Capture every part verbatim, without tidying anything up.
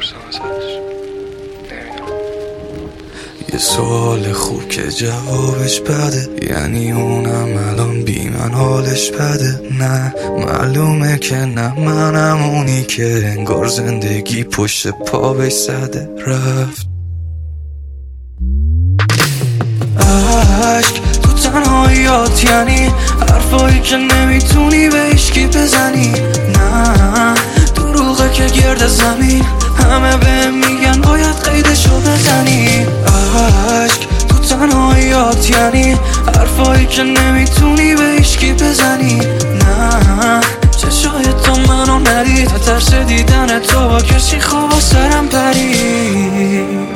یه سوال خوب که جوابش بده، یعنی اونم الان بی من حالش بده. نه معلومه که نه، منم اونی که انگار زندگی پشت پا بهش زده رفت. عشق تو تنهاییات، یعنی حرفایی که نمیتونی به هیچکی بزنی. نه دروغه که گرد زمین همه بهم میگن باید قیدشو بزنی. عشق تو تنهاییات، یعنی حرفایی که نمیتونی به هیچکی بزنی. نه چشای تو منو ندید، ترس دیدن تو با کسی خواب سرم پرید.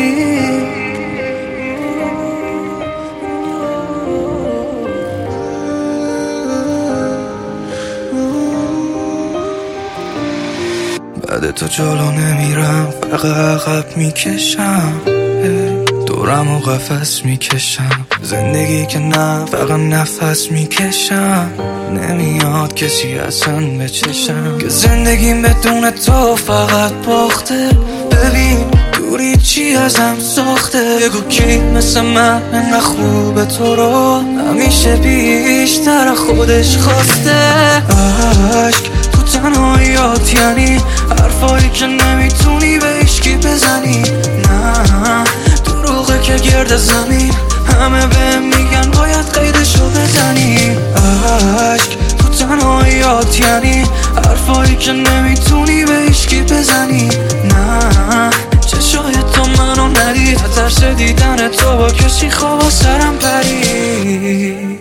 بعد تو جلو نمیرم، فقط عقب میکشم، دورم و قفس میکشم. زندگی که نه، فقط نفس میکشم. نمیاد کسی اصلا به چشم که زندگیم بدون تو فقط باخته. ببین دوری چی ازم ساخته، بگو کی مثل من انقدر خوبه تو رو همیشه بیشتر خودش خواسته. عشق تو تنهاییات، یعنی حرفایی که نمیتونی به هیچکی بزنی. نه دروغه که گرد زمین همه بهم میگن باید قیدشو بزنی. عشق تو تنهاییات، یعنی حرفایی که نمیتونی به هیچکی بزنی. نه چشای تو منو ندید، ترس دیدن تو با کسی خواب سرم پرید.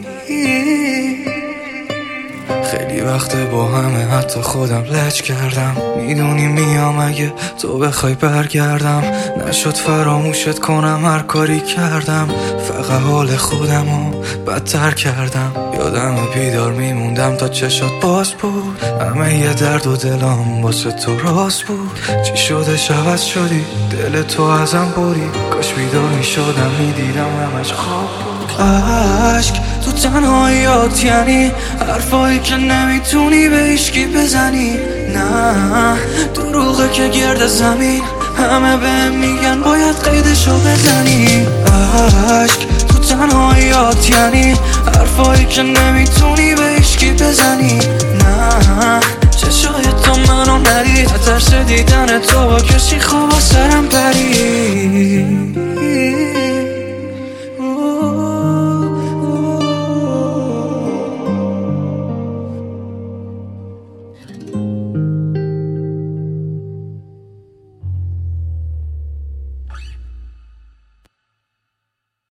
خیلی وقته با همه حتی خودم لج کردم. میدونی میام اگه تو بخوای برگردم. نشد فراموشت کنم هر کاری کردم، فقط حال خودمو بدتر کردم. یادم بیدار میموندم تا چشات باز بود، همه یه درد و دلم واسه تو راست بود. چی شده عوض شدی، دل تو ازم بری، کاش بیدار میشدم میدیدم همش خواب بود. عشق تو تنهاییات، یعنی حرفایی که نمیتونی به هیچکی بزنی. نه دروغه که گرد زمین همه بهم میگن باید قیدشو بزنی. عشق تو تنهاییات، یعنی حرفایی که نمیتونی به هیچکی بزنی. نه چشای تو منو ندید، ترس دیدن تو با کسی خواب سرم پرید.